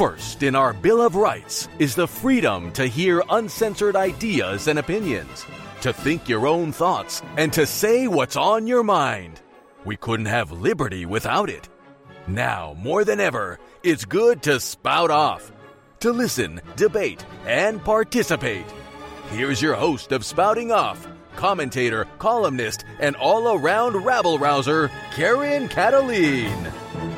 First in our Bill of Rights is the freedom to hear uncensored ideas and opinions, to think your own thoughts, and to say what's on your mind. We couldn't have liberty without it. Now, more than ever, it's good to spout off, to listen, debate, and participate. Here's your host of Spouting Off, commentator, columnist, and all-around rabble-rouser, Karen Kataline.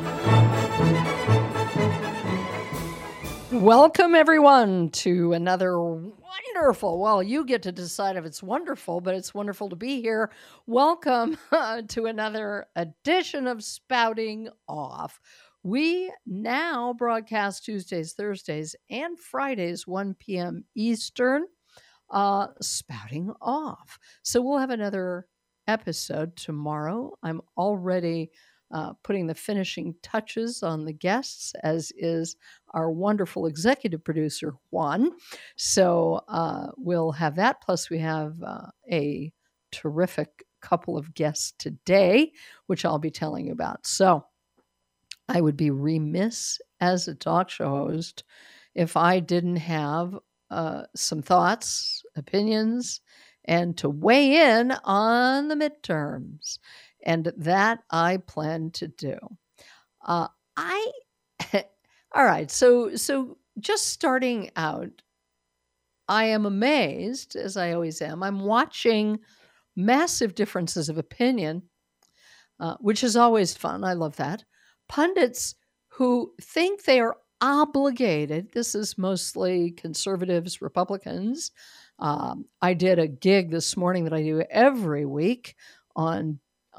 Welcome, everyone, to another wonderful, well, you get to decide if it's wonderful, but it's wonderful to be here. Welcome to another edition of Spouting Off. We now broadcast Tuesdays, Thursdays, and Fridays, 1 p.m. Eastern, Spouting Off. So we'll have another episode tomorrow. I'm already putting the finishing touches on the guests, as is our wonderful executive producer, Juan. So we'll have that. Plus, we have a terrific couple of guests today, which I'll be telling you about. So I would be remiss as a talk show host if I didn't have some thoughts, opinions, and to weigh in on the midterms. And that I plan to do. All right. So just starting out, I am amazed, as I always am. I'm watching massive differences of opinion, which is always fun. I love that. Pundits who think they are obligated. This is mostly conservatives, Republicans. I did a gig this morning that I do every week on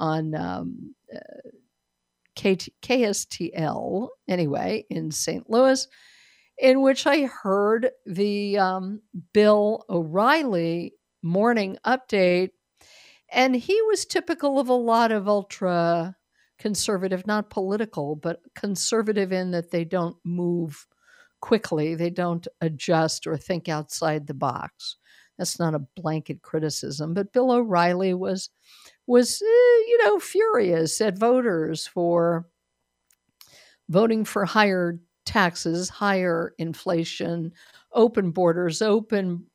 KSTL, anyway, in St. Louis, in which I heard the Bill O'Reilly morning update, and he was typical of a lot of ultra conservative, not political, but conservative in that they don't move quickly, they don't adjust or think outside the box. That's not a blanket criticism, but Bill O'Reilly was furious at voters for voting for higher taxes, higher inflation, open borders, open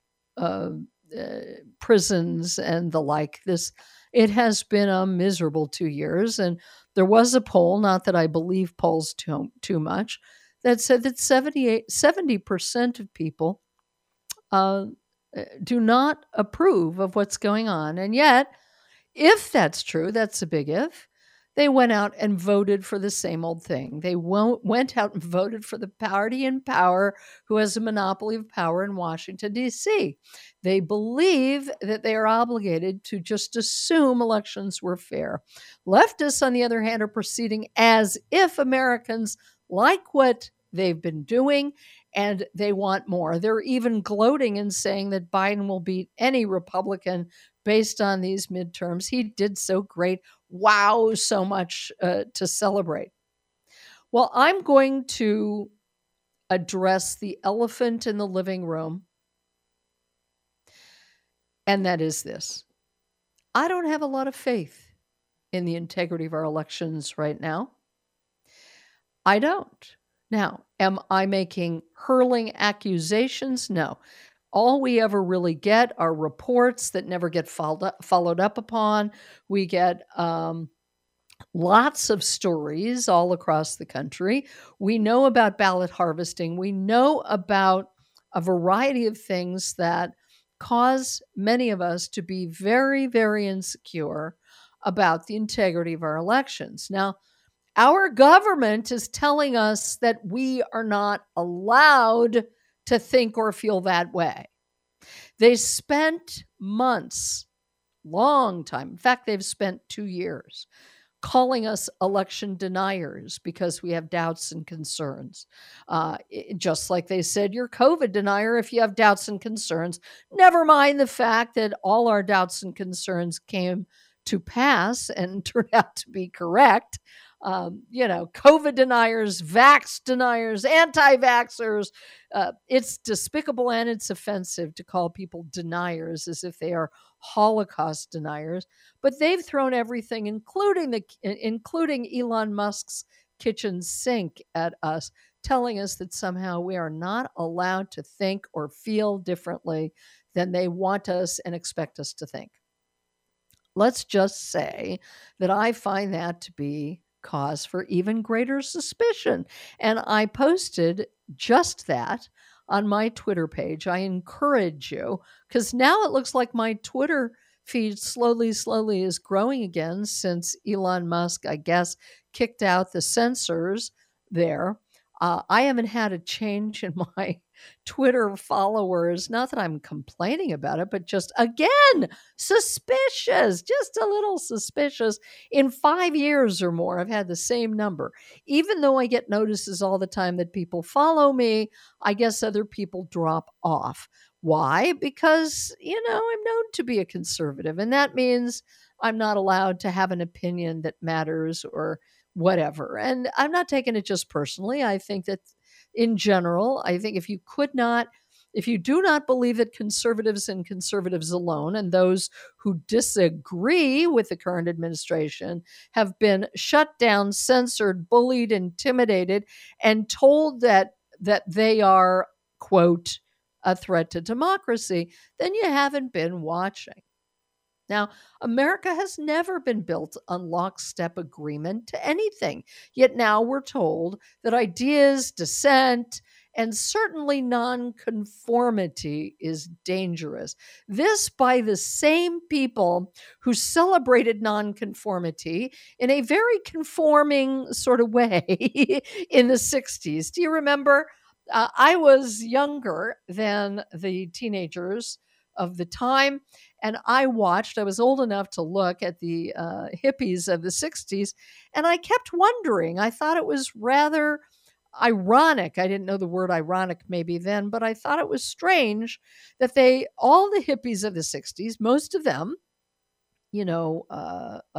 prisons, and the like. It has been a miserable 2 years, and there was a poll, not that I believe polls too much, that said that 70% of people do not approve of what's going on, and yet, if that's true, that's a big if, they went out and voted for the same old thing. They went out and voted for the party in power who has a monopoly of power in Washington, D.C. They believe that they are obligated to just assume elections were fair. Leftists, on the other hand, are proceeding as if Americans like what they've been doing, and they want more. They're even gloating and saying that Biden will beat any Republican based on these midterms. He did so great. Wow, so much to celebrate. Well, I'm going to address the elephant in the living room, and that is this. I don't have a lot of faith in the integrity of our elections right now. I don't. Now, am I making hurling accusations? No. All we ever really get are reports that never get followed up upon. We get lots of stories all across the country. We know about ballot harvesting. We know about a variety of things that cause many of us to be very, very insecure about the integrity of our elections. Now, our government is telling us that we are not allowed to think or feel that way. They spent months, long time, in fact, they've spent 2 years, calling us election deniers because we have doubts and concerns. Just like they said, you're COVID denier if you have doubts and concerns. Never mind the fact that all our doubts and concerns came to pass and turned out to be correct. COVID deniers, vax deniers, anti-vaxxers. It's despicable and it's offensive to call people deniers as if they are Holocaust deniers. But they've thrown everything, including Elon Musk's kitchen sink, at us. telling us that somehow we are not allowed to think or feel differently than they want us and expect us to think. Let's just say that I find that to be cause for even greater suspicion. And I posted just that on my Twitter page. I encourage you, because now it looks like my Twitter feed slowly is growing again since Elon Musk, I guess, kicked out the censors there. I haven't had a change in my Twitter followers. Not that I'm complaining about it, but just again, suspicious, just a little suspicious. In 5 years or more, I've had the same number. Even though I get notices all the time that people follow me, I guess other people drop off. Why? Because, I'm known to be a conservative, and that means I'm not allowed to have an opinion that matters or whatever. And I'm not taking it just personally. I think that in general, I think if you do not believe that conservatives and conservatives alone and those who disagree with the current administration have been shut down, censored, bullied, intimidated, and told that they are, quote, a threat to democracy, then you haven't been watching. Now, America has never been built on lockstep agreement to anything. Yet now we're told that ideas, dissent, and certainly nonconformity is dangerous. This by the same people who celebrated nonconformity in a very conforming sort of way in the 60s. Do you remember? I was younger than the teenagers of the time. And I was old enough to look at the hippies of the 60s, and I kept wondering. I thought it was rather ironic. I didn't know the word ironic maybe then, but I thought it was strange that all the hippies of the 60s, most of them, the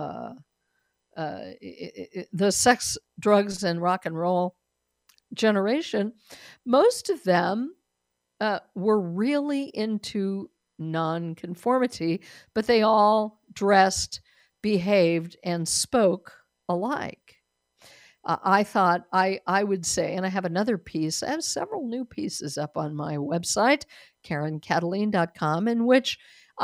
sex, drugs, and rock and roll generation, most of them were really into nonconformity, but they all dressed, behaved, and spoke alike. I thought I would say, and I have another piece, I have several new pieces up on my website, KarenKataline.com, in which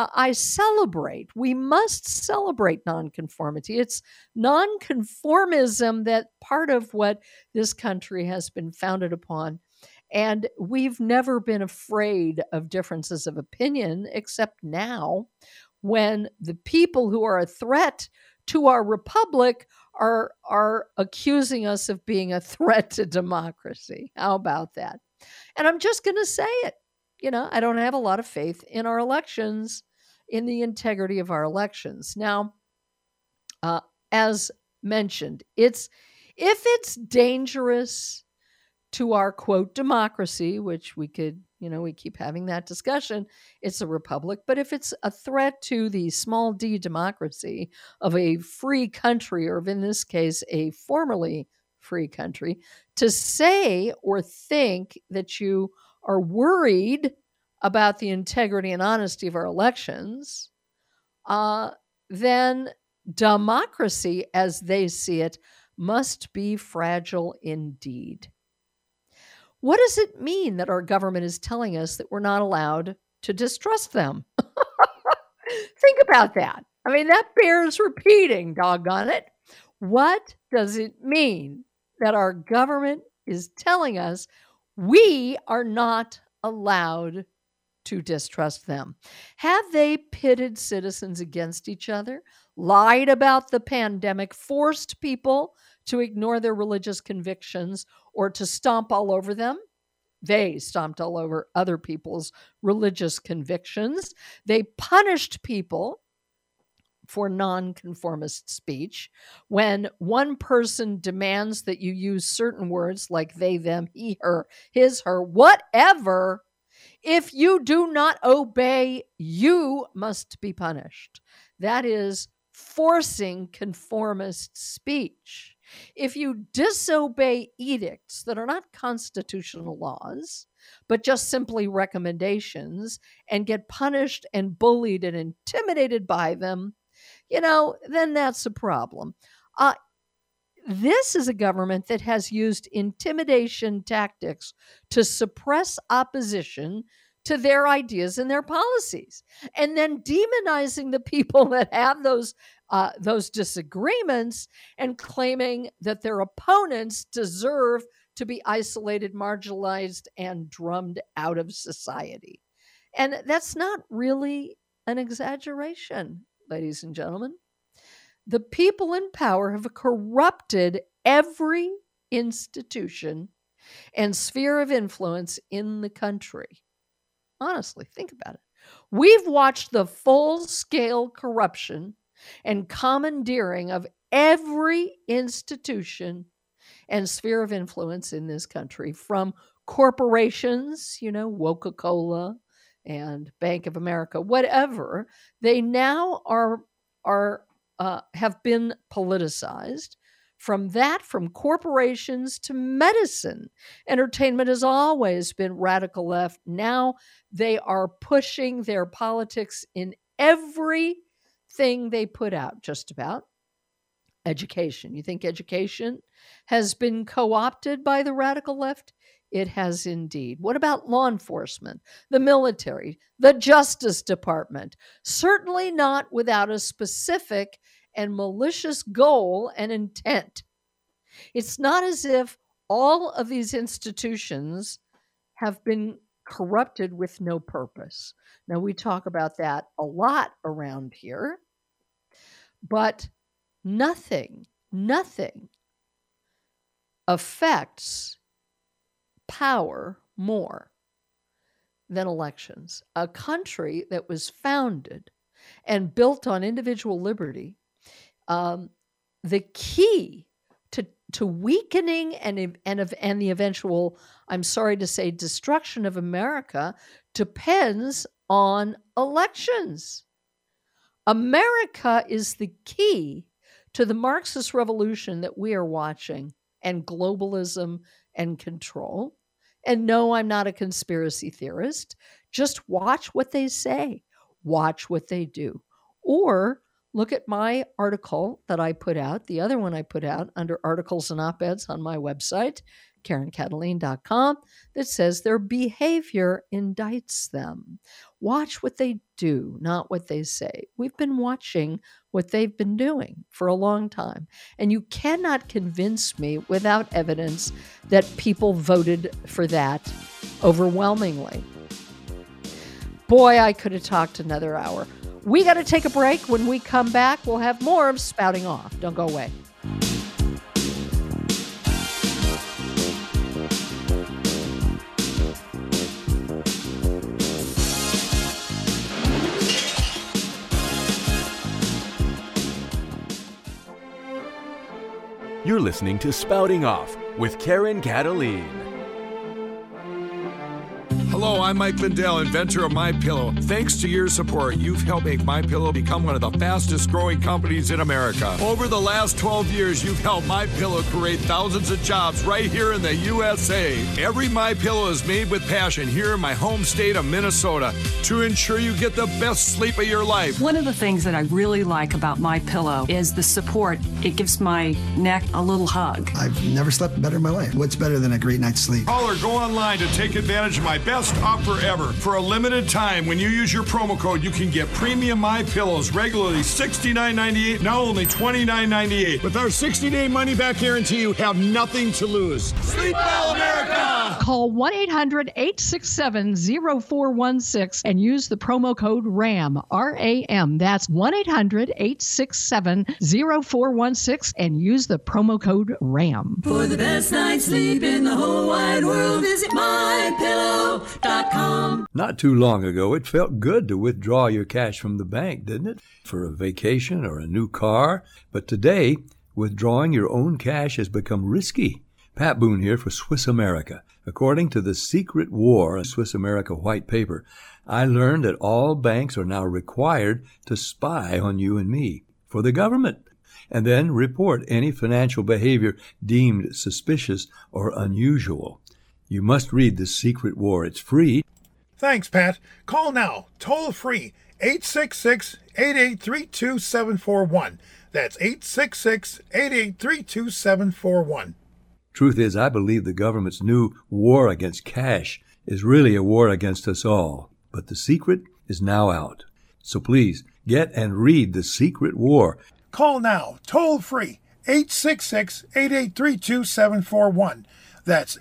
we must celebrate nonconformity. It's nonconformism that part of what this country has been founded upon. And we've never been afraid of differences of opinion, except now when the people who are a threat to our republic are accusing us of being a threat to democracy. How about that? And I'm just going to say it. I don't have a lot of faith in our elections, in the integrity of our elections. Now, as mentioned, if it's dangerous to our, quote, democracy, which we could, we keep having that discussion, it's a republic. But if it's a threat to the small d democracy of a free country, or in this case, a formerly free country, to say or think that you are worried about the integrity and honesty of our elections, then democracy, as they see it, must be fragile indeed. What does it mean that our government is telling us that we're not allowed to distrust them? Think about that. I mean, that bears repeating, doggone it. What does it mean that our government is telling us we are not allowed to distrust them? Have they pitted citizens against each other, lied about the pandemic, forced people to ignore their religious convictions, or to stomp all over them? They stomped all over other people's religious convictions. They punished people for nonconformist speech. When one person demands that you use certain words like they, them, he, her, his, her, whatever, if you do not obey, you must be punished. That is forcing conformist speech. If you disobey edicts that are not constitutional laws, but just simply recommendations, and get punished and bullied and intimidated by them, then that's a problem. this is a government that has used intimidation tactics to suppress opposition to their ideas and their policies, and then demonizing the people that have those disagreements and claiming that their opponents deserve to be isolated, marginalized, and drummed out of society. And that's not really an exaggeration, ladies and gentlemen. The people in power have corrupted every institution and sphere of influence in the country. Honestly, think about it. We've watched the full-scale corruption and commandeering of every institution and sphere of influence in this country, from corporations, Coca-Cola and Bank of America, whatever. They now have been politicized. From corporations to medicine. Entertainment has always been radical left. Now they are pushing their politics in everything they put out, just about. Education. You think education has been co-opted by the radical left? It has indeed. What about law enforcement, the military, the Justice Department? Certainly not without a specific and malicious goal and intent. It's not as if all of these institutions have been corrupted with no purpose. Now, we talk about that a lot around here, but nothing affects power more than elections. A country that was founded and built on individual liberty, the key to weakening and the eventual, I'm sorry to say, destruction of America depends on elections. America is the key to the Marxist revolution that we are watching, and globalism and control. And no, I'm not a conspiracy theorist. Just watch what they say. Watch what they do. Or look at my article that I put out, the other one I put out under articles and op-eds on my website, KarenKataline.com, that says their behavior indicts them. Watch what they do, not what they say. We've been watching what they've been doing for a long time. And you cannot convince me without evidence that people voted for that overwhelmingly. Boy, I could have talked another hour. We got to take a break. When we come back, we'll have more of Spouting Off. Don't go away. You're listening to Spouting Off with Karen Kataline. Hello, I'm Mike Lindell, inventor of MyPillow. Thanks to your support, you've helped make MyPillow become one of the fastest growing companies in America. Over the last 12 years, you've helped MyPillow create thousands of jobs right here in the USA. Every MyPillow is made with passion here in my home state of Minnesota to ensure you get the best sleep of your life. One of the things that I really like about MyPillow is the support. It gives my neck a little hug. I've never slept better in my life. What's better than a great night's sleep? Call or go online to take advantage of my best offer ever. For a limited time, when you use your promo code, you can get premium MyPillows regularly $69.98, now only $29.98. With our 60-day money-back guarantee, you have nothing to lose. Sleep well, America! Call 1-800-867-0416 and use the promo code RAM, R-A-M. That's 1-800-867-0416 and use the promo code RAM. For the best night's sleep in the whole wide world, visit MyPillow.com. Not too long ago, it felt good to withdraw your cash from the bank, didn't it? For a vacation or a new car. But today, withdrawing your own cash has become risky. Pat Boone here for Swiss America. According to the Secret War, a Swiss America white paper, I learned that all banks are now required to spy on you and me for the government, and then report any financial behavior deemed suspicious or unusual. You must read The Secret War. It's free. Thanks, Pat. Call now, toll free, 866-883-2741. That's 866-883-2741. Truth is, I believe the government's new war against cash is really a war against us all. But the secret is now out. So please, get and read The Secret War. Call now, toll free, 866-883-2741. That's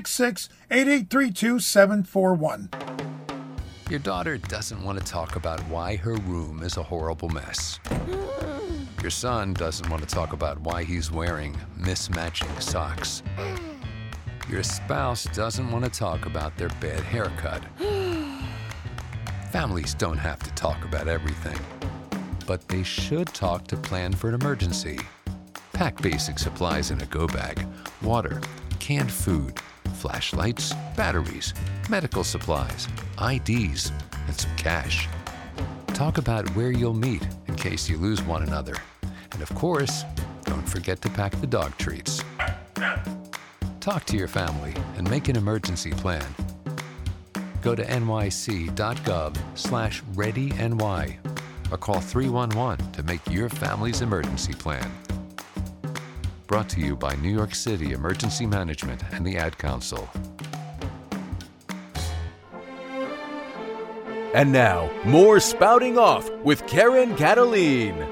866-883-2741. Your daughter doesn't want to talk about why her room is a horrible mess. Your son doesn't want to talk about why he's wearing mismatching socks. Your spouse doesn't want to talk about their bad haircut. Families don't have to talk about everything, but they should talk to plan for an emergency. Pack basic supplies in a go bag: water, canned food, flashlights, batteries, medical supplies, IDs, and some cash. Talk about where you'll meet in case you lose one another. And of course, don't forget to pack the dog treats. Talk to your family and make an emergency plan. Go to nyc.gov/readyny or call 311 to make your family's emergency plan. Brought to you by New York City Emergency Management and the Ad Council. And now, more Spouting Off with Karen Cataline.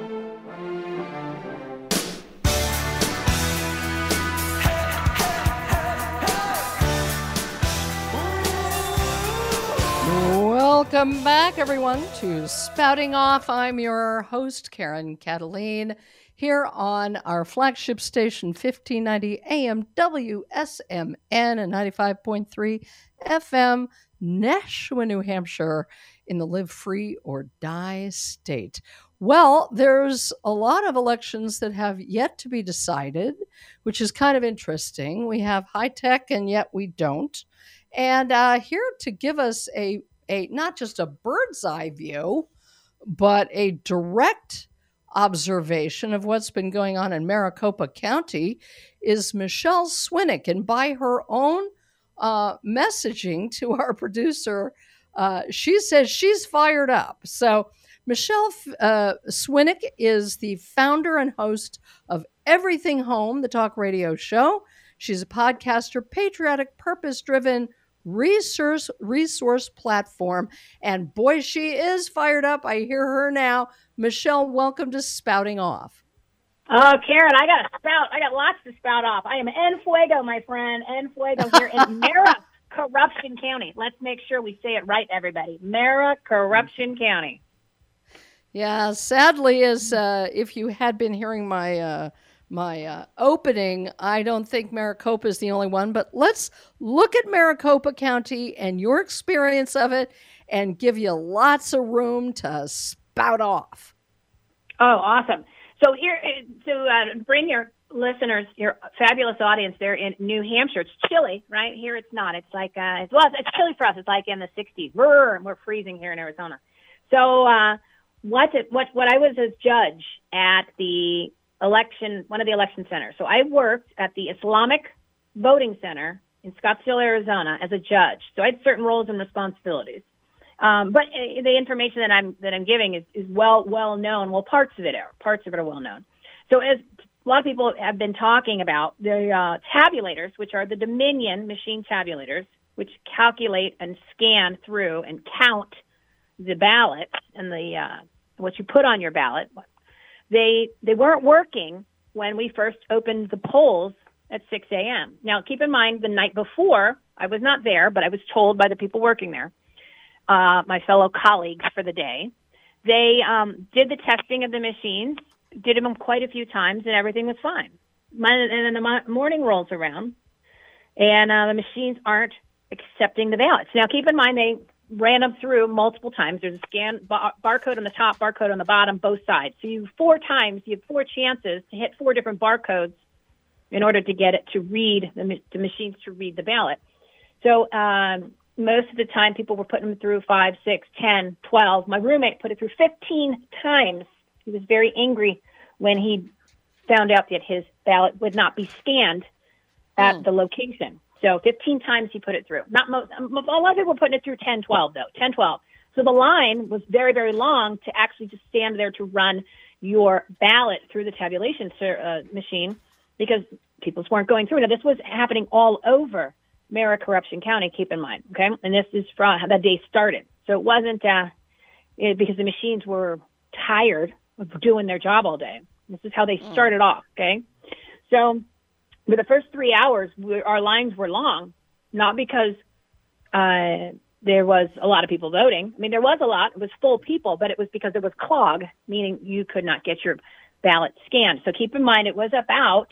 Welcome back, everyone, to Spouting Off. I'm your host, Karen Cataline, here on our flagship station, 1590 AM WSMN and 95.3 FM, Nashua, New Hampshire, in the Live Free or Die state. Well, there's a lot of elections that have yet to be decided, which is kind of interesting. We have high tech, and yet we don't. And here to give us a not just a bird's eye view, but a direct observation of what's been going on in Maricopa County is Michelle Swinick. And by her own messaging to our producer, she says she's fired up. So Michelle Swinick is the founder and host of Everything Home, the talk radio show. She's a podcaster, patriotic, purpose-driven resource platform, and boy, she is fired up. I hear her now. Michelle, welcome to Spouting Off. Oh, Karen, I got to spout. I got lots to spout off. I am en fuego, my friend, en fuego here in Maricorruption County. Let's make sure we say it right, everybody. Maricorruption County. Yeah, sadly, as if you had been hearing my opening, I don't think Maricopa is the only one, but let's look at Maricopa County and your experience of it and give you lots of room to spout off. Oh, awesome. So here, to bring your listeners, your fabulous audience there in New Hampshire, it's chilly, right? Here it's not. It's like, it's chilly for us. It's like in the 60s. We're freezing here in Arizona. So what I was as judge at the one of the election centers. So I worked at the Islamic Voting Center in Scottsdale, Arizona, as a judge. So I had certain roles and responsibilities. But the information that I'm giving is well known. Well, parts of it are well known. So as a lot of people have been talking about, the tabulators, which are the Dominion machine tabulators, which calculate and scan through and count the ballots and what you put on your ballot. They weren't working when we first opened the polls at 6 a.m. Now, keep in mind, the night before, I was not there, but I was told by the people working there, my fellow colleagues for the day, they did the testing of the machines, did them quite a few times, and everything was fine. And then the morning rolls around, and the machines aren't accepting the ballots. Now, keep in mind, they ran them through multiple times. There's a scan barcode on the top, barcode on the bottom, both sides. So you have 4 chances to hit 4 different barcodes in order to get it to read, the machines to read the ballot. So most of the time people were putting them through 5, 6, 10, 12. My roommate put it through 15 times. He was very angry when he found out that his ballot would not be scanned at the location. So 15 times he put it through. Not most. A lot of people were putting it through 10, 12, though. 10, 12. So the line was very, very long to actually just stand there to run your ballot through the tabulation machine because people weren't going through. Now, this was happening all over Maricopa Corruption County, keep in mind, okay? And this is from how that day started. So it wasn't because the machines were tired of doing their job all day. This is how they started off, okay? So for the first 3 hours, our lines were long, not because there was a lot of people voting. I mean, there was a lot. It was full people, but it was because there was clog, meaning you could not get your ballot scanned. So keep in mind, it was about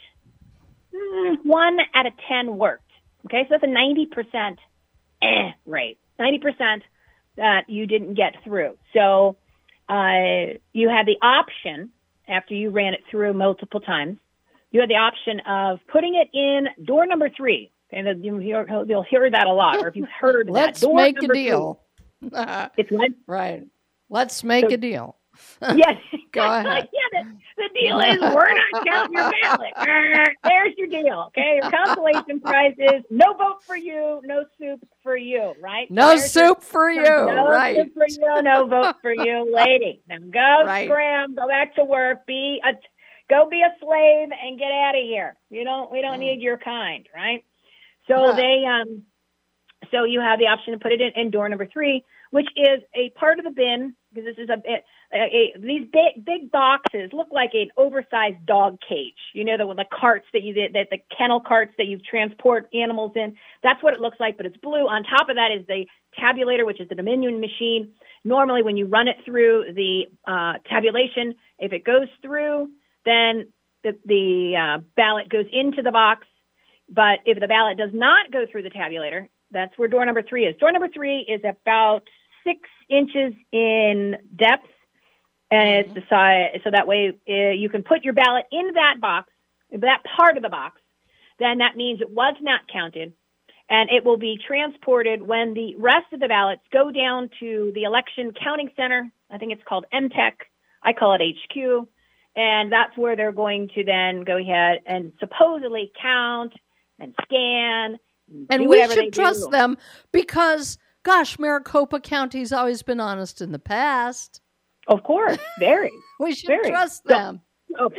1 out of 10 worked. Okay, so that's a 90% rate. 90% that you didn't get through. So you had the option, after you ran it through multiple times, you had the option of putting it in door number 3. And you'll hear that a lot, or if you've heard Let's that. Door make a number deal. 3. It's what? Right. Let's make a deal. Yes. Go ahead. Yeah, the deal is we're not counting your ballot. There's your deal. Okay. Your consolation prize is no vote for you, no soup for you, right? No soup for you. No right. soup for you, no vote for you, lady. Now go scram, go back to work, go be a slave and get out of here. We don't need your kind, right? So so you have the option to put it in door number 3, which is a part of the bin, because this is these big boxes look like an oversized dog cage. You know, the carts the kennel carts that you transport animals in. That's what it looks like, but it's blue. On top of that is the tabulator, which is the Dominion machine. Normally, when you run it through the tabulation, if it goes through, then the ballot goes into the box. But if the ballot does not go through the tabulator, that's where door number 3 is. Door number 3 is about 6 inches in depth, and it's the size, so that way you can put your ballot in that box, that part of the box. Then that means it was not counted, and it will be transported when the rest of the ballots go down to the election counting center. I think it's called MTEC. I call it HQ, and that's where they're going to then go ahead and supposedly count and scan. And we should trust them because, gosh, Maricopa County's always been honest in the past. Of course, very. We should trust them. Why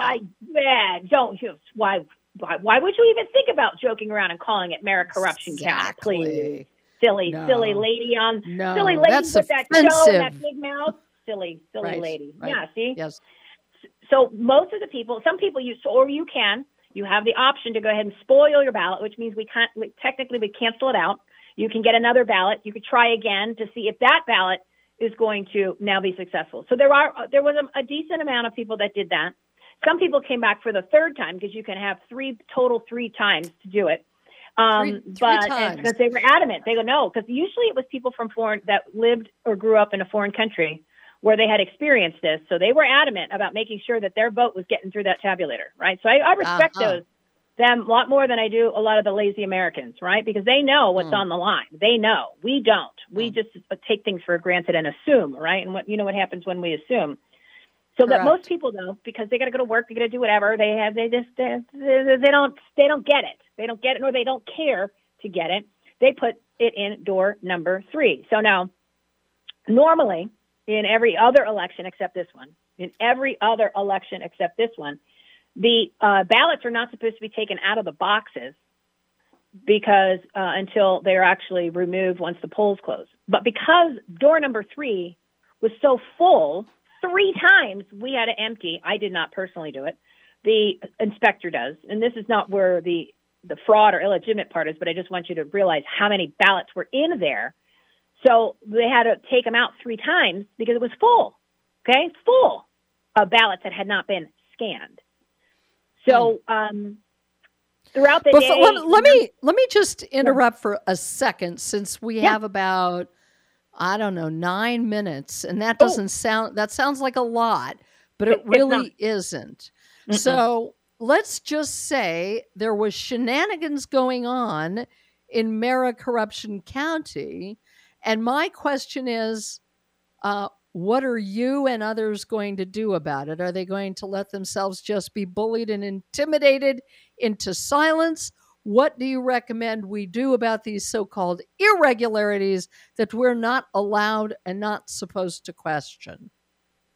would you even think about joking around and calling it Maricopa Corruption County? Please, silly lady that's with offensive. that show and that big mouth. Silly lady. Right. Yeah, see. Yes. So most of the people, some people you have the option to go ahead and spoil your ballot, which means we cancel it out. You can get another ballot. You could try again to see if that ballot is going to now be successful. So there was a decent amount of people that did that. Some people came back for the third time because you can have 3 times to do it. Because they were adamant. They go, no, because usually it was people from that lived or grew up in a foreign country where they had experienced this. So they were adamant about making sure that their vote was getting through that tabulator, right? So I respect them a lot more than I do a lot of the lazy Americans, right? Because they know what's on the line. They know. We don't. We just take things for granted and assume, right? And what happens when we assume. So that most people, though, because they got to go to work, they got to do whatever, they don't get it. They don't get it, nor they don't care to get it. They put it in door number 3. So now, normally, in every other election except this one, the ballots are not supposed to be taken out of the boxes because until they're actually removed once the polls close. But because door number 3 was so full, 3 times we had to empty. I did not personally do it. The inspector does. And this is not where the fraud or illegitimate part is, but I just want you to realize how many ballots were in there. So they had to take them out 3 times because it was full, okay? Full of ballots that had not been scanned. So throughout the day... Let me just interrupt for a second since we have about, 9 minutes. And that that sounds like a lot, but it really isn't. Mm-mm. So let's just say there was shenanigans going on in Maricopa Corruption County. And my question is, what are you and others going to do about it? Are they going to let themselves just be bullied and intimidated into silence? What do you recommend we do about these so-called irregularities that we're not allowed and not supposed to question?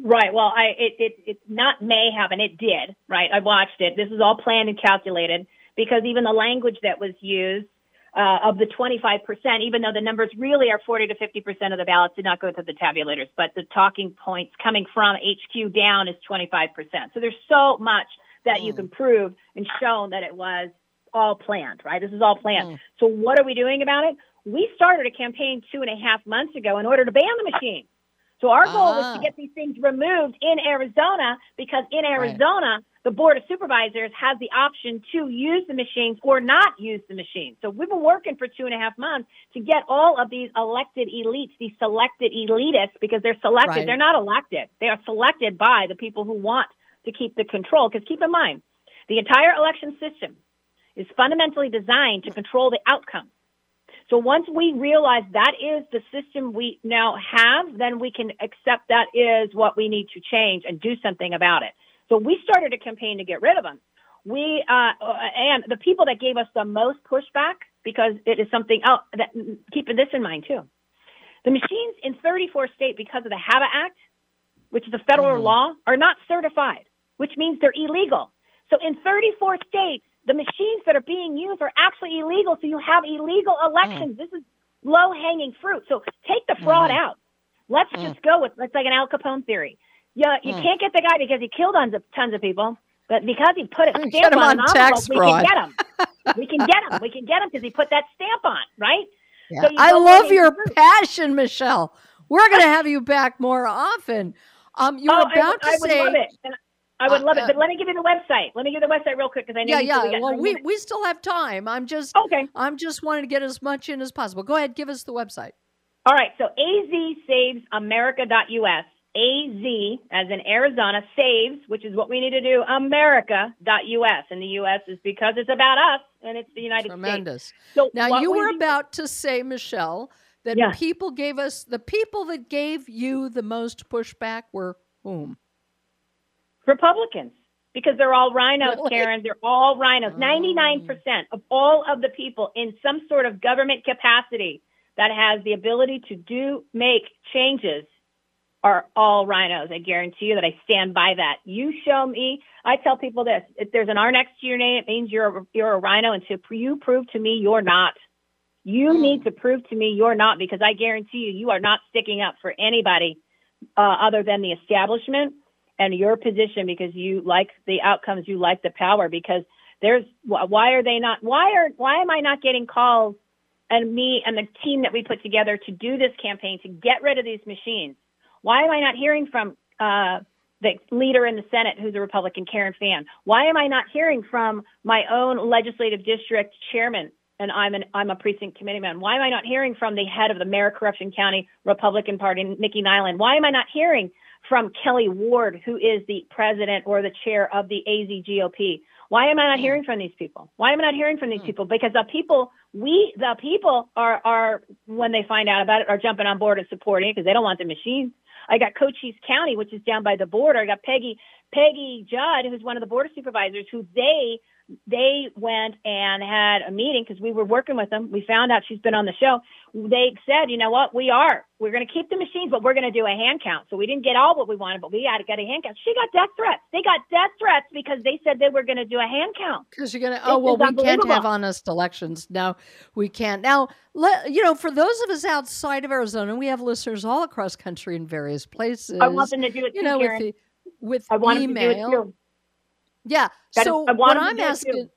Right. Well, it not may have, and it did. Right. I watched it. This is all planned and calculated because even the language that was used of the 25%, even though the numbers really are 40 to 50% of the ballots did not go to the tabulators, but the talking points coming from HQ down is 25%. So there's so much that you can prove and show that it was all planned. Right. This is all planned. So what are we doing about it? We started a campaign 2.5 months ago in order to ban the machine. So our goal was to get these things removed in Arizona because in Arizona, the Board of Supervisors has the option to use the machines or not use the machines. So we've been working for 2.5 months to get all of these elected elites, these selected elitists, because they're selected. Right. They're not elected. They are selected by the people who want to keep the control. Because keep in mind, the entire election system is fundamentally designed to control the outcome. So once we realize that is the system we now have, then we can accept that is what we need to change and do something about it. So we started a campaign to get rid of them. We and the people that gave us the most pushback, because it is something else that keeping this in mind too. The machines in 34 states, because of the HAVA Act, which is a federal law, are not certified, which means they're illegal. So in 34 states, the machines that are being used are actually illegal, so you have illegal elections. This is low-hanging fruit. So take the fraud out. Let's just go with, it's like an Al Capone theory. Yeah, you can't get the guy because he killed tons of people, but because he put a stamp on an envelope, we can get him. We can get him. We can get him because he put that stamp on, right? Yeah. So I love your passion, Michelle. We're going to have you back more often. You were about to say... I would love it. I would love it, but let me give you the website. Let me give you the website real quick because I know. Well, we still have time. I'm just wanting to get as much in as possible. Go ahead, give us the website. All right, so azsavesamerica.us. AZ, as in Arizona, saves, which is what we need to do, America.us. And the U.S. is because it's about us, and it's the United States. So now you were about to say, Michelle, that the people that gave you the most pushback were whom? Republicans, because they're all rhinos, really? Karen. They're all rhinos. 99% of all of the people in some sort of government capacity that has the ability to make changes are all rhinos. I guarantee you that I stand by that. You show me, I tell people this, if there's an R next to your name, it means you're a rhino, and you prove to me you're not. You need to prove to me you're not, because I guarantee you are not sticking up for anybody other than the establishment and your position, because you like the outcomes, you like the power, because why am I not getting calls, and me and the team that we put together to do this campaign to get rid of these machines? Why am I not hearing from the leader in the Senate, who's a Republican, Karen Fann? Why am I not hearing from my own legislative district chairman, and I'm a precinct committeeman? Why am I not hearing from the head of the Mayor Corruption County Republican Party, Nikki Nyland? Why am I not hearing from Kelly Ward, who is the president or the chair of the AZ GOP? Why am I not hearing from these people? Why am I not hearing from these people? Because the people are, when they find out about it, are jumping on board and supporting it because they don't want the machines. I got Cochise County, which is down by the border. I got Peggy Judd, who's one of the Board of Supervisors, who they went and had a meeting because we were working with them. We found out she's been on the show. They said, you know what, we're going to keep the machines, but we're going to do a hand count. So we didn't get all what we wanted, but we got to get a hand count. She got death threats. They got death threats because they said they were going to do a hand count. Because you're going to, we can't have honest elections. No, we can't. Now, for those of us outside of Arizona, we have listeners all across country in various places. I want them to do it too, Karen. With I want email. Them to do it too. Yeah. So what I'm asking,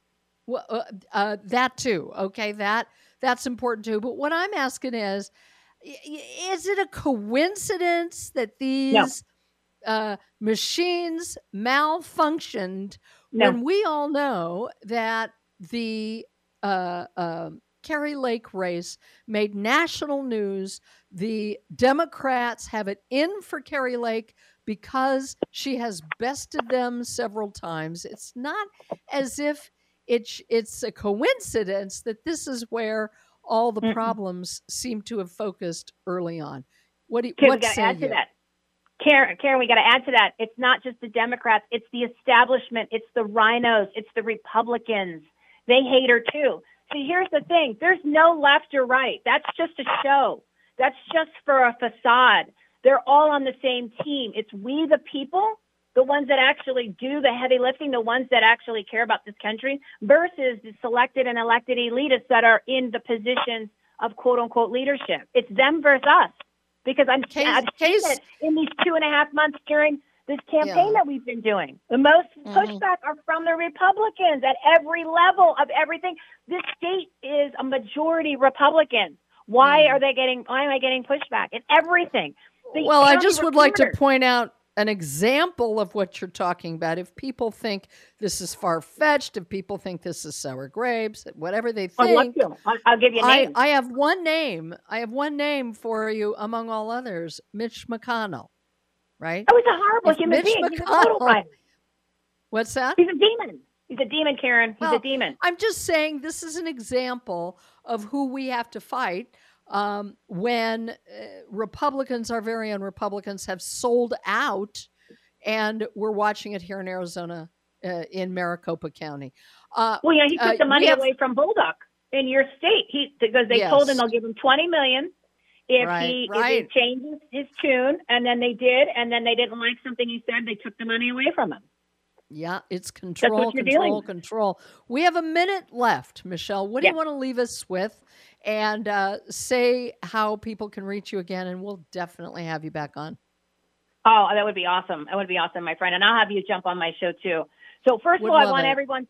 that too. Okay, that's important too. But what I'm asking is it a coincidence that these machines malfunctioned when we all know that the Kari Lake race made national news? The Democrats have it in for Kari Lake because she has bested them several times. It's not as if it's a coincidence that this is where all the problems seem to have focused early on. What say you? Add to that. Karen, we got to add to that. It's not just the Democrats. It's the establishment. It's the rhinos. It's the Republicans. They hate her too. See, here's the thing. There's no left or right. That's just a show. That's just for a facade. They're all on the same team. It's we, the people, the ones that actually do the heavy lifting, the ones that actually care about this country, versus the selected and elected elitists that are in the positions of quote-unquote leadership. It's them versus us. Because I've seen it in these 2.5 months during this campaign that we've been doing. The most pushback are from the Republicans at every level of everything. This state is a majority Republican. Why am I getting pushback in everything? Well, I just would like to point out an example of what you're talking about. If people think this is far-fetched, if people think this is sour grapes, whatever they think, I'll give you a name. I have one name. I have one name for you among all others, Mitch McConnell, right? Oh, he's a horrible human being. He's a total right. What's that? He's a demon. He's a demon, Karen. He's a demon. I'm just saying this is an example of who we have to fight. When Republicans, our very own Republicans, have sold out, and we're watching it here in Arizona, in Maricopa County. He took the money away from Bolduc in your state. Because they told him they'll give him $20 million if he changes his tune, and then they did, and then they didn't like something he said. They took the money away from him. Yeah, it's control. We have a minute left, Michelle. What do you want to leave us with? And say how people can reach you again, and we'll definitely have you back on. Oh, that would be awesome. That would be awesome, my friend. And I'll have you jump on my show, too. So first of all, I want everyone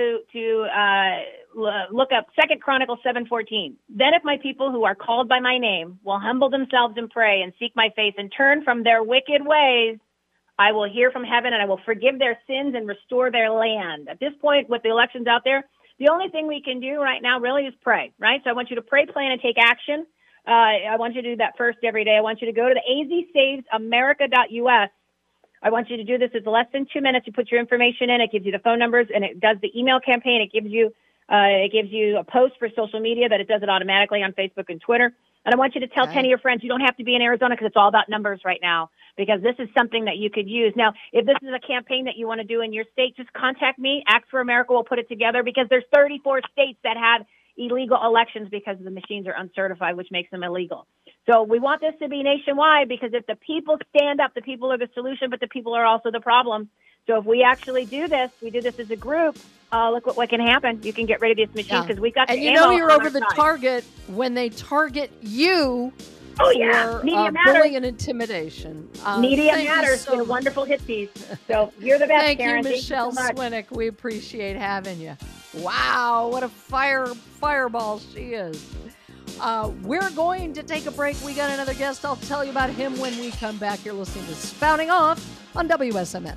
to look up 2 Chronicles 7:14. Then if my people who are called by my name will humble themselves and pray and seek my face and turn from their wicked ways, I will hear from heaven and I will forgive their sins and restore their land. At this point, with the elections out there, the only thing we can do right now really is pray, right? So I want you to pray, plan, and take action. I want you to do that first every day. I want you to go to the azsavesamerica.us. I want you to do this. It's less than 2 minutes. You put your information in. It gives you the phone numbers, and it does the email campaign. It gives you a post for social media that it does it automatically on Facebook and Twitter. And I want you to tell 10 of your friends. You don't have to be in Arizona because it's all about numbers right now, because this is something that you could use. Now, if this is a campaign that you want to do in your state, just contact me. Acts for America will put it together, because there's 34 states that have illegal elections because the machines are uncertified, which makes them illegal. So we want this to be nationwide, because if the people stand up, the people are the solution, but the people are also the problem. So if we actually do this, we do this as a group, look what can happen. You can get rid of these machines because we got the ammo. And you know you're over the target when they target you for bullying and intimidation. Media Matters did a wonderful hit piece. So you're the best, Karen. Thank you, Michelle Swinick. We appreciate having you. Wow, what a fireball she is. We're going to take a break. We got another guest. I'll tell you about him when we come back. You're listening to Spouting Off on WSMN.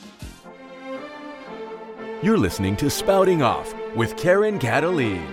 You're listening to Spouting Off with Karen Cataline.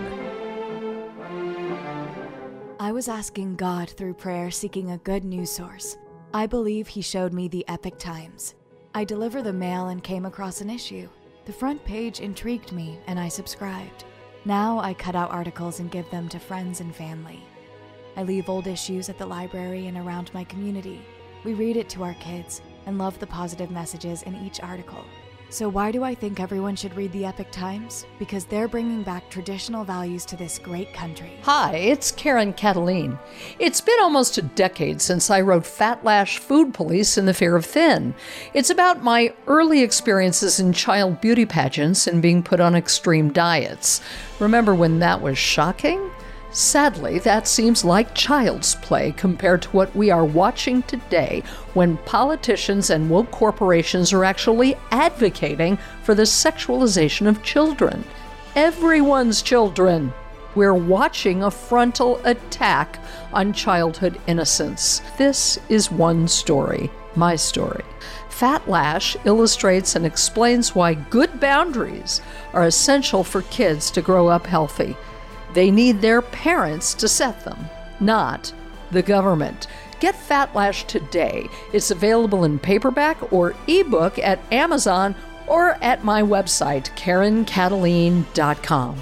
I was asking God through prayer, seeking a good news source. I believe He showed me the Epic Times. I deliver the mail and came across an issue. The front page intrigued me, and I subscribed. Now I cut out articles and give them to friends and family. I leave old issues at the library and around my community. We read it to our kids and love the positive messages in each article. So why do I think everyone should read the Epic Times? Because they're bringing back traditional values to this great country. Hi, it's Karen Cataline. It's been almost a decade since I wrote Fat Lash Food Police and the Fear of Thin. It's about my early experiences in child beauty pageants and being put on extreme diets. Remember when that was shocking? Sadly, that seems like child's play compared to what we are watching today, when politicians and woke corporations are actually advocating for the sexualization of children. Everyone's children. We're watching a frontal attack on childhood innocence. This is one story, my story. Fat Lash illustrates and explains why good boundaries are essential for kids to grow up healthy. They need their parents to set them, not the government. Get Fat Lash today. It's available in paperback or ebook at Amazon or at my website, KarenCataline.com.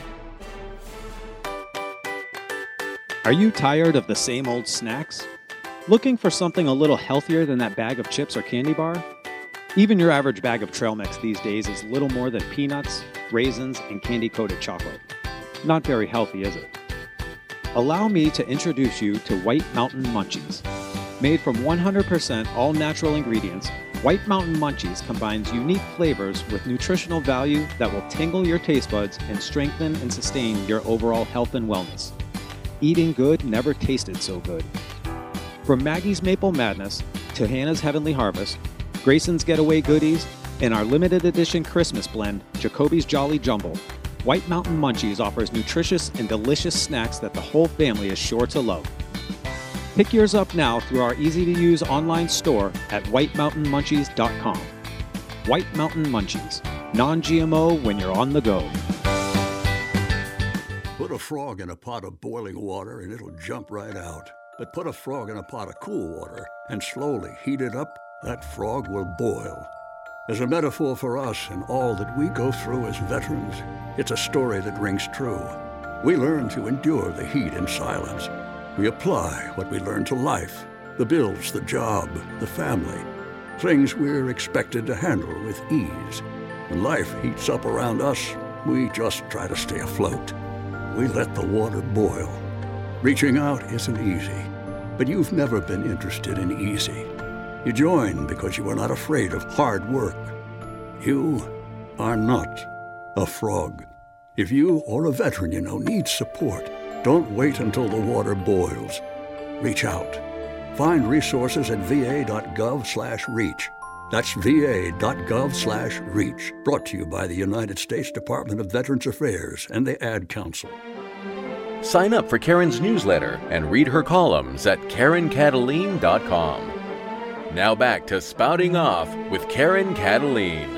Are you tired of the same old snacks? Looking for something a little healthier than that bag of chips or candy bar? Even your average bag of trail mix these days is little more than peanuts, raisins, and candy-coated chocolate. Not very healthy, is it? Allow me to introduce you to White Mountain Munchies. Made from 100% all-natural ingredients, White Mountain Munchies combines unique flavors with nutritional value that will tingle your taste buds and strengthen and sustain your overall health and wellness. Eating good never tasted so good. From Maggie's Maple Madness to Hannah's Heavenly Harvest, Grayson's Getaway Goodies, and our limited edition Christmas blend, Jacoby's Jolly Jumble, White Mountain Munchies offers nutritious and delicious snacks that the whole family is sure to love. Pick yours up now through our easy-to-use online store at whitemountainmunchies.com. White Mountain Munchies, non-GMO when you're on the go. Put a frog in a pot of boiling water and it'll jump right out. But put a frog in a pot of cool water and slowly heat it up, that frog will boil. As a metaphor for us and all that we go through as veterans, it's a story that rings true. We learn to endure the heat in silence. We apply what we learn to life, the bills, the job, the family, things we're expected to handle with ease. When life heats up around us, we just try to stay afloat. We let the water boil. Reaching out isn't easy, but you've never been interested in easy. You join because you are not afraid of hard work. You are not a frog. If you or a veteran you know needs support, don't wait until the water boils. Reach out. Find resources at va.gov/reach. That's va.gov/reach. Brought to you by the United States Department of Veterans Affairs and the Ad Council. Sign up for Karen's newsletter and read her columns at KarenKataline.com. Now back to Spouting Off with Karen Kataline.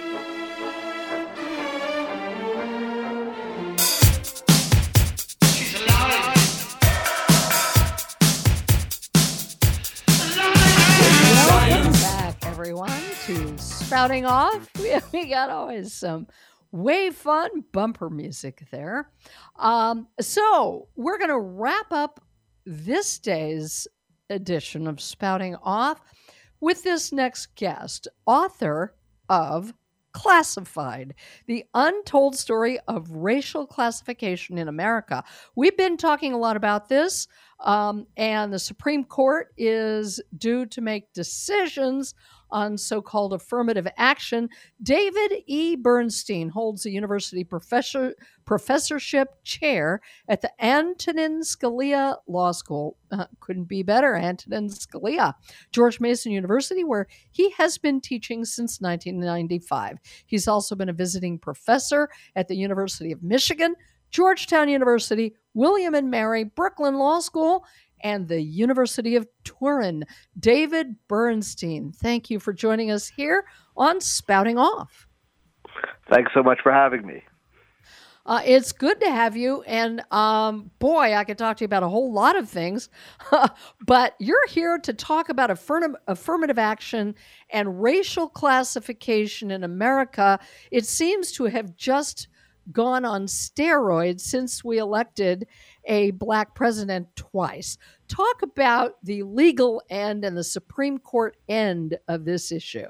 Welcome back, everyone, to Spouting Off. We got always some way fun bumper music there. So we're going to wrap up this day's edition of Spouting Off with this next guest, author of Classified, the untold story of racial classification in America. We've been talking a lot about this, and the Supreme Court is due to make decisions on so-called affirmative action. David E. Bernstein holds a university professorship chair at the Antonin Scalia Law School. Couldn't be better, Antonin Scalia. George Mason University, where he has been teaching since 1995. He's also been a visiting professor at the University of Michigan, Georgetown University, William and Mary, Brooklyn Law School, and the University of Turin. David Bernstein, thank you for joining us here on Spouting Off. Thanks so much for having me. It's good to have you, and boy, I could talk to you about a whole lot of things, but you're here to talk about affirmative action and racial classification in America. It seems to have just gone on steroids since we elected a black president twice. Talk about the legal end and the Supreme Court end of this issue.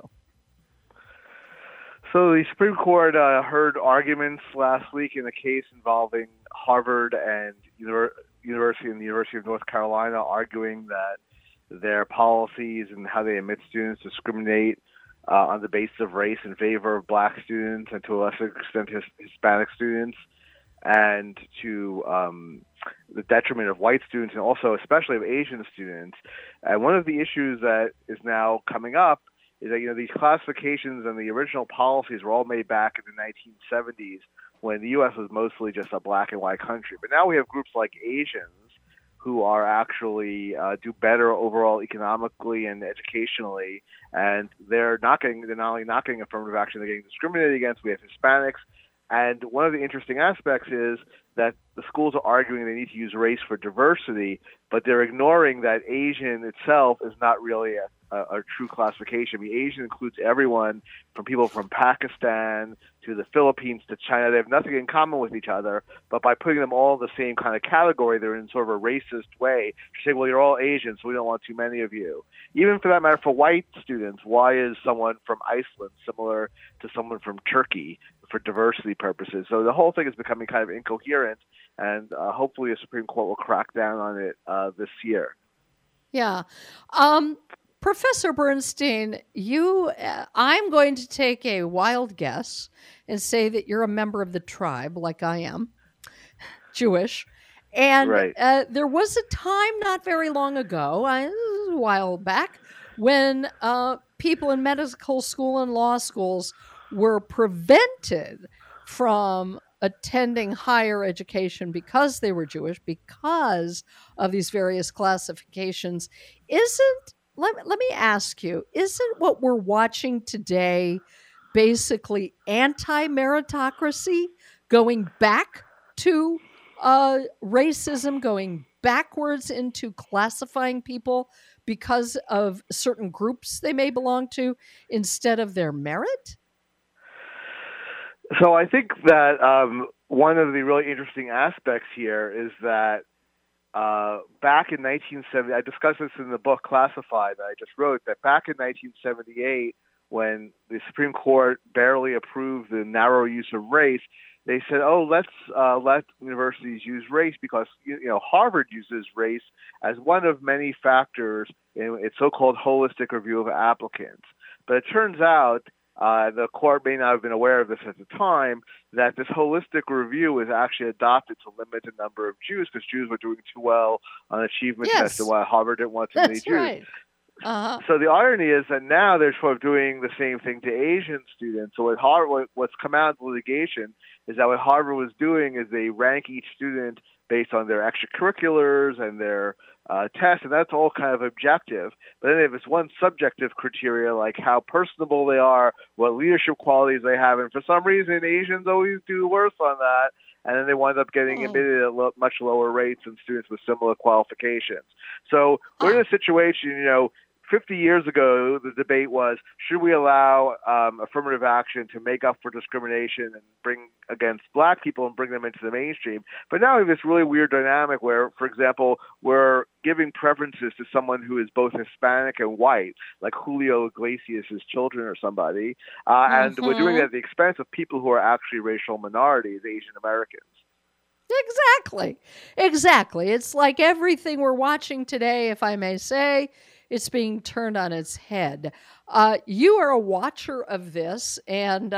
So the Supreme Court heard arguments last week in a case involving Harvard and University of North Carolina, arguing that their policies and how they admit students discriminate on the basis of race in favor of black students and to a lesser extent Hispanic students, and to the detriment of white students and also especially of Asian students. And one of the issues that is now coming up is that, these classifications and the original policies were all made back in the 1970s when the U.S. was mostly just a black and white country. But now we have groups like Asians who are actually do better overall economically and educationally, and they're not only not getting affirmative action, they're getting discriminated against. We have Hispanics, and one of the interesting aspects is that the schools are arguing they need to use race for diversity, but they're ignoring that Asian itself is not really a true classification. I mean, Asian includes everyone from people from Pakistan to the Philippines to China. They have nothing in common with each other, but by putting them all in the same kind of category, they're in sort of a racist way to say, well, you're all Asian, so we don't want too many of you. Even for that matter, for white students, why is someone from Iceland similar to someone from Turkey for diversity purposes? So the whole thing is becoming kind of incoherent, and hopefully the Supreme Court will crack down on it this year. Yeah. Professor Bernstein, I'm going to take a wild guess and say that you're a member of the tribe, like I am, Jewish. And Right. There was a time not very long ago, a while back, when people in medical school and law schools were prevented from attending higher education because they were Jewish, because of these various classifications. Let me ask you, isn't what we're watching today basically anti-meritocracy, going back to racism, going backwards into classifying people because of certain groups they may belong to instead of their merit? So I think that one of the really interesting aspects here is that back in 1970, I discussed this in the book Classified that I just wrote, that back in 1978, when the Supreme Court barely approved the narrow use of race, they said, "Oh, let's let universities use race because Harvard uses race as one of many factors in its so-called holistic review of applicants." But it turns out the court may not have been aware of this at the time, that this holistic review was actually adopted to limit the number of Jews because Jews were doing too well on achievement tests, and why Harvard didn't want so many Jews. Right. Uh-huh. So the irony is that now they're sort of doing the same thing to Asian students. So what's come out of litigation is that what Harvard was doing is they rank each student based on their extracurriculars and their tests, and that's all kind of objective. But then they have this one subjective criteria, like how personable they are, what leadership qualities they have, and for some reason Asians always do worse on that. And then they wind up getting admitted at much lower rates than students with similar qualifications. So we're in a situation, 50 years ago, the debate was, should we allow affirmative action to make up for discrimination and bring against black people and bring them into the mainstream? But now we have this really weird dynamic where, for example, we're giving preferences to someone who is both Hispanic and white, like Julio Iglesias' children or somebody, and we're doing it at the expense of people who are actually racial minorities, Asian Americans. Exactly. It's like everything we're watching today, if I may say, it's being turned on its head. You are a watcher of this, and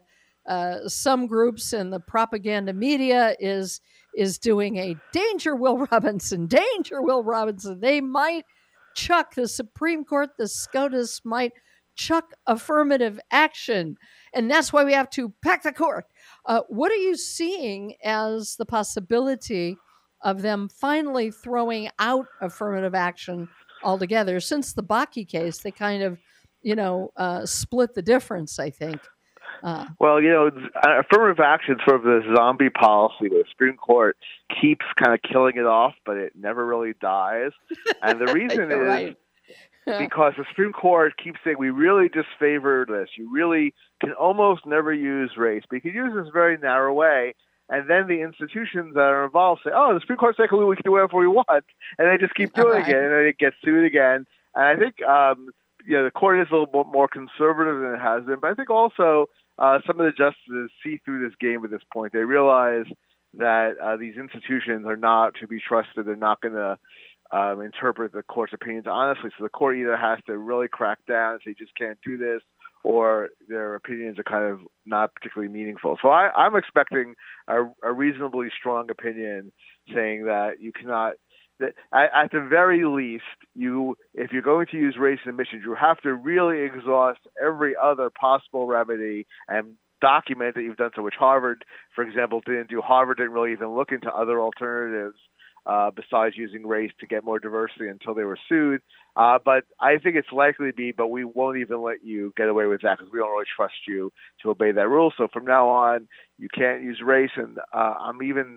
some groups in the propaganda media is doing a danger, Will Robinson, danger, Will Robinson. They might chuck the Supreme Court, the SCOTUS might chuck affirmative action, and that's why we have to pack the court. What are you seeing as the possibility of them finally throwing out affirmative action altogether? Since the Bakke case, they kind of, split the difference, I think. Well, affirmative action is sort of the zombie policy. The Supreme Court keeps kind of killing it off, but it never really dies. And the reason is because the Supreme Court keeps saying, we really disfavor this. You really can almost never use race, but you can use this very narrow way. And then the institutions that are involved say, oh, the Supreme Court said we can do whatever we want. And they just keep doing it, and then it gets sued again. And I think, the court is a little bit more conservative than it has been. But I think also some of the justices see through this game at this point. They realize that these institutions are not to be trusted. They're not going to interpret the court's opinions honestly. So the court either has to really crack down and say, you just can't do this, or their opinions are kind of not particularly meaningful. So I'm expecting a reasonably strong opinion saying that you cannot, that at the very least, if you're going to use race in admissions, you have to really exhaust every other possible remedy and document that you've done so, which Harvard, for example, didn't do. Harvard didn't really even look into other alternatives besides using race to get more diversity until they were sued. But I think it's likely to be, but we won't even let you get away with that because we don't really trust you to obey that rule. So from now on, you can't use race. And I'm even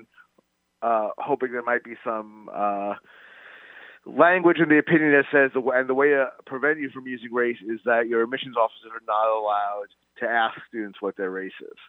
hoping there might be some language in the opinion that says, and the way to prevent you from using race is that your admissions officers are not allowed to ask students what their race is.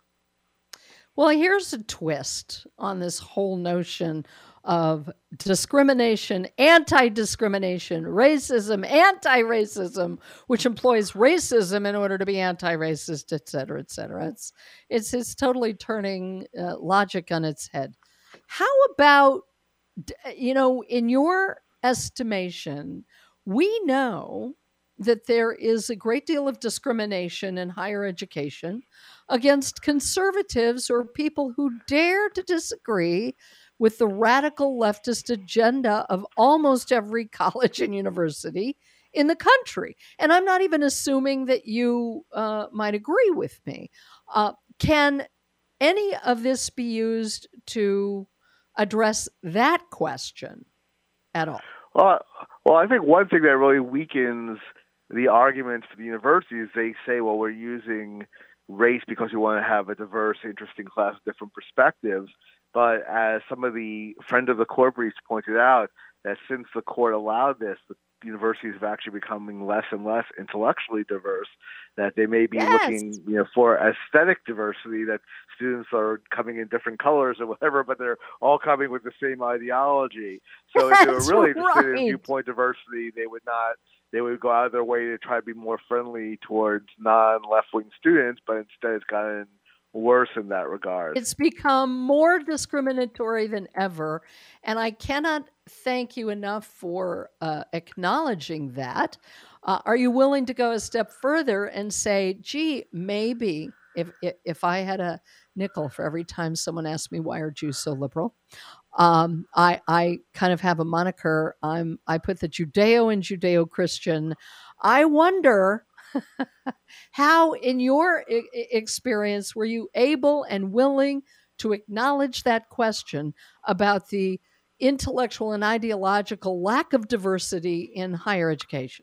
Well, here's a twist on this whole notion of discrimination, anti-discrimination, racism, anti-racism, which employs racism in order to be anti-racist, et cetera, et cetera. It's totally turning logic on its head. How about, in your estimation, We know that there is a great deal of discrimination in higher education against conservatives or people who dare to disagree with the radical leftist agenda of almost every college and university in the country. And I'm not even assuming that you might agree with me. Can any of this be used to address that question at all? Well, I think one thing that really weakens the arguments for the universities, they say, well, we're using race because we want to have a diverse, interesting class with different perspectives. But as some of the friend of the court briefs pointed out, that since the court allowed this, the universities have actually becoming less and less intellectually diverse, that they may be looking, for aesthetic diversity, that students are coming in different colors or whatever, but they're all coming with the same ideology. So if they were really interested in viewpoint diversity, they would go out of their way to try to be more friendly towards non-left-wing students, but instead it's gotten worse in that regard. It's become more discriminatory than ever, and I cannot thank you enough for acknowledging that. Are you willing to go a step further and say, gee, maybe if I had a nickel for every time someone asked me, why are Jews so liberal? I kind of have a moniker. I put the Judeo and Judeo-Christian. I wonder how, in your experience, were you able and willing to acknowledge that question about the intellectual and ideological lack of diversity in higher education?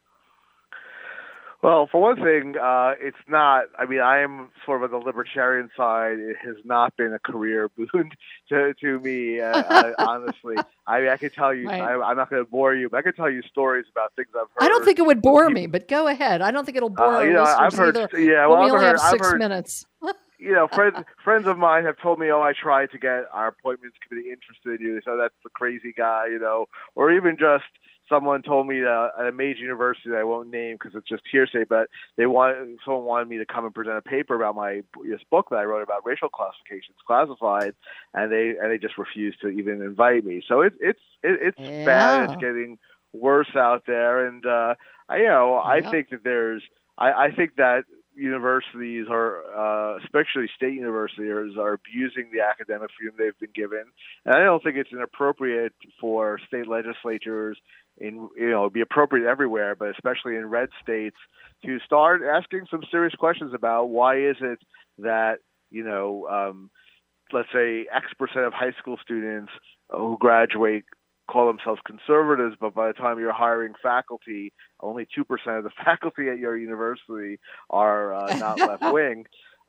Well, for one thing, it's not, I am sort of on the libertarian side. It has not been a career boon to me, honestly. I can tell you, right. I'm not going to bore you, but I can tell you stories about things I've heard. I don't think it would bore me, but go ahead. I don't think it'll bore our listeners I've heard, either. Yeah, well, we only have 6 minutes. Friends of mine have told me, I tried to get our appointments committee interested in you. So that's the crazy guy, or even just someone told me that at a major university that I won't name because it's just hearsay, but someone wanted me to come and present a paper about this book that I wrote about racial classifications, Classified, and they just refused to even invite me. So it's bad. It's getting worse out there, and I think that I think that universities are, especially state universities, are abusing the academic freedom they've been given, and I don't think it's inappropriate for state legislatures be appropriate everywhere, but especially in red states, to start asking some serious questions about why is it that, let's say X% of high school students who graduate call themselves conservatives, but by the time you're hiring faculty, only 2% of the faculty at your university are not left-wing.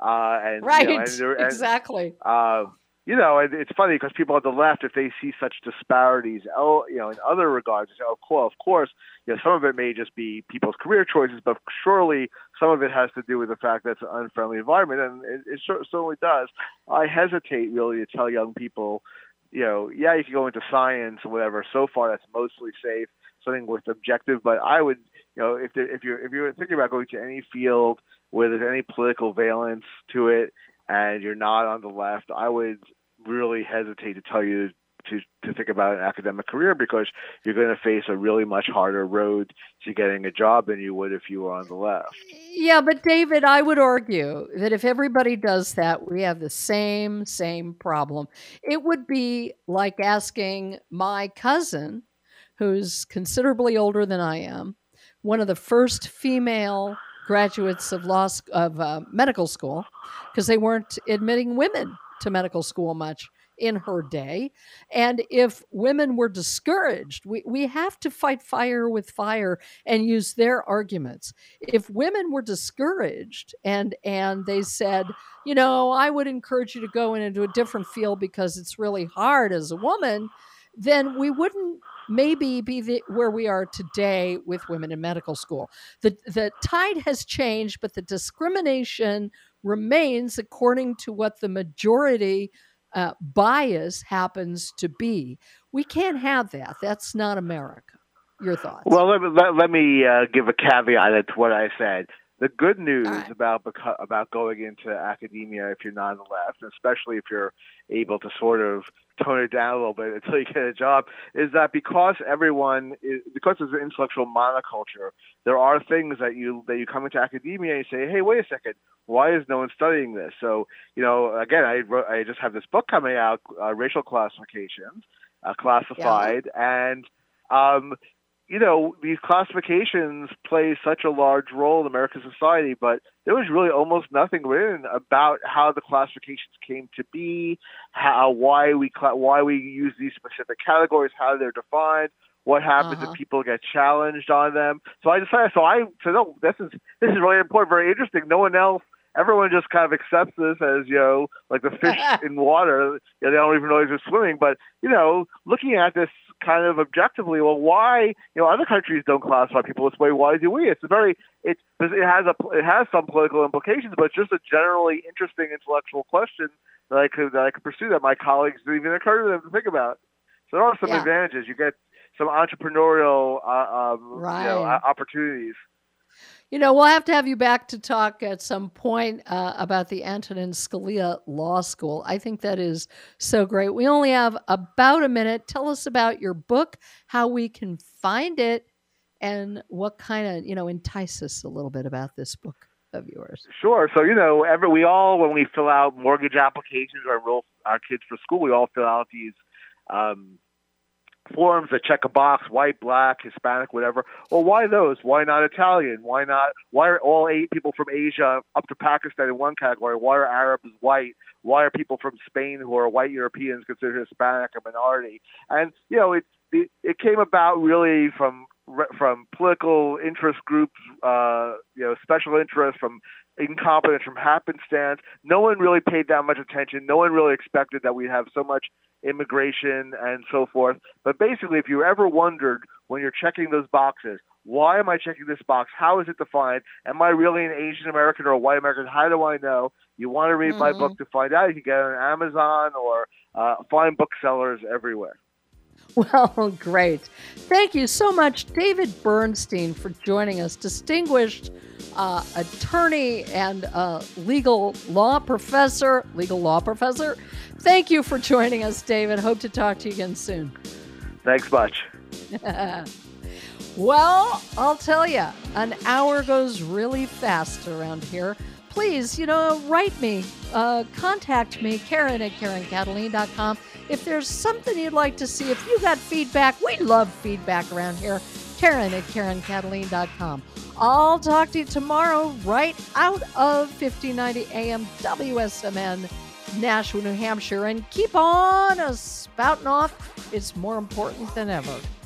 Exactly. And it's funny because people on the left, if they see such disparities, in other regards, they say, of course, some of it may just be people's career choices, but surely some of it has to do with the fact that it's an unfriendly environment, and it certainly does. I hesitate really to tell young people, you can go into science or whatever. So far, that's mostly safe, something with objective. But I would, if you're thinking about going to any field where there's any political valence to it, and you're not on the left, I would really hesitate to tell you to think about an academic career, because you're going to face a really much harder road to getting a job than you would if you were on the left. Yeah, but David, I would argue that if everybody does that, we have the same problem. It would be like asking my cousin, who's considerably older than I am, one of the first female graduates of medical school, because they weren't admitting women to medical school much in her day. And if women were discouraged, we have to fight fire with fire and use their arguments. If women were discouraged and they said, I would encourage you to go into a different field because it's really hard as a woman, then we wouldn't maybe be where we are today with women in medical school. The tide has changed, but the discrimination remains according to what the majority bias happens to be. We can't have that. That's not America. Your thoughts? Well, let me give a caveat to what I said. the good news about going into academia, if you're not on the left, especially if you're able to sort of tone it down a little bit until you get a job, is that because because there's an intellectual monoculture, there are things that you come into academia and you say, hey, wait a second, why is no one studying this? So, again, I just have this book coming out, Racial Classifications, Classified, and these classifications play such a large role in American society, but there was really almost nothing written about how the classifications came to be, why we use these specific categories, how they're defined, what happens if people get challenged on them. So I decided, no, this is really important, very interesting. No one else. Everyone just kind of accepts this as, like the fish in water. They don't even realize they're swimming. But, looking at this kind of objectively, well, why, other countries don't classify people this way. Why do we? It has some political implications, but it's just a generally interesting intellectual question that I could pursue that my colleagues didn't even occur to them to think about. So there are some advantages. You get some entrepreneurial opportunities. We'll have to have you back to talk at some point about the Antonin Scalia Law School. I think that is so great. We only have about a minute. Tell us about your book, how we can find it, and what kind of, entice us a little bit about this book of yours. Sure. So, we all, when we fill out mortgage applications or enroll our kids for school, we all fill out these forms that check a box, white, black, Hispanic, whatever. Well, why those? Why not Italian? Why are all 8 people from Asia up to Pakistan in one category? Why are Arabs white? Why are people from Spain who are white Europeans considered Hispanic a minority? And, it came about really from political interest groups, special interests, from incompetence, from happenstance. No one really paid that much attention. No one really expected that we'd have so much immigration and so forth. But basically, if you ever wondered when you're checking those boxes, why am I checking this box? How is it defined? Am I really an Asian American or a white American? How do I know? You want to read my book to find out. You can get it on Amazon or find booksellers everywhere. Well, great. Thank you so much, David Bernstein, for joining us. Distinguished attorney and legal law professor. Thank you for joining us, David. Hope to talk to you again soon. Thanks much. Well, I'll tell you, an hour goes really fast around here. Please, write me, contact me, Karen at KarenKataline.com. If there's something you'd like to see, if you got feedback, we love feedback around here, Karen at KarenKataline.com. I'll talk to you tomorrow right out of 1590 AM WSMN, Nashua, New Hampshire, and keep on spouting off. It's more important than ever.